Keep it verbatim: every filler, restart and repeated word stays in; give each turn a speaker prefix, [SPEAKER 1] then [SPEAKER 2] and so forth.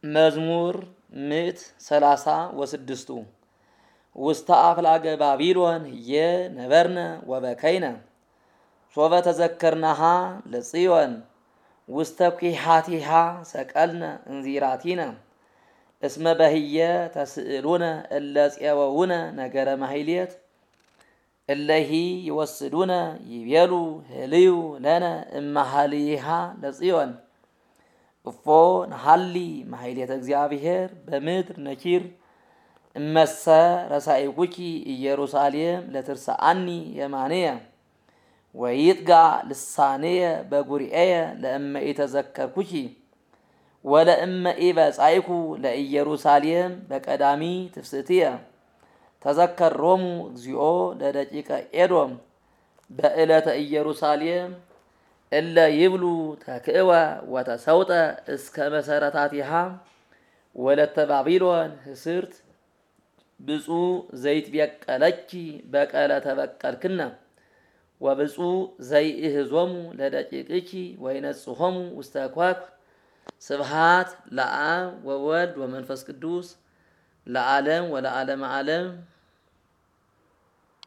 [SPEAKER 1] መዝሙር ምዕት ሰላሳ ወስድስቱ ውስተ አፍላገ ባቢሎን የነበርነ ወበከይነ ሶበ ተዘከርናሃ ለጽዮን ውስተ ኩሃቲሃ ሰቀልነ እንዚራቲነ እስመ በህየ ተስእሉነ እለ ጽየወውነ ነገረ ማህሌት እለሂ ይወስዱነ ይቤሉ ህልዩ ለነ እማሃልይሃ ለጽዮን እፎ ነሐሊ ማህሌተ እግዚአብሔር በምድር ነኪር እመሰ ረሳይኩኪ ኢየሩሳሌም ለትርሳአኒ የማንየ ወይጥጋ ልሳንየ በጉርኤየ ለእመ ኢተዘከርኩኪ ወለእመ ኢበጻይኩ ለኢየሩሳሌም በቀዳሚ ትፍስእትየ ተዘከሮሙ እግዚኦ ለደቂቀ ኤዶም በእለተ ኢየሩሳሌም እለ ይብሉ ተክእወ ወተሰውጠ እስከ መሰረታቲሃ ወለተ ባቢሎን ህስርት ብፁዕ ዘይትበቀለኪ በቀለ ተበቀልክነ ወብፁዕ ዘይእህዞሙ ለደቂቅኪ ወይነጽሖሙ ውስተ ኳክ ስብሃት ለአብ ወወልድ ወመንፈስ ቅዱስ ለዓለም ወለዓለመ ዓለም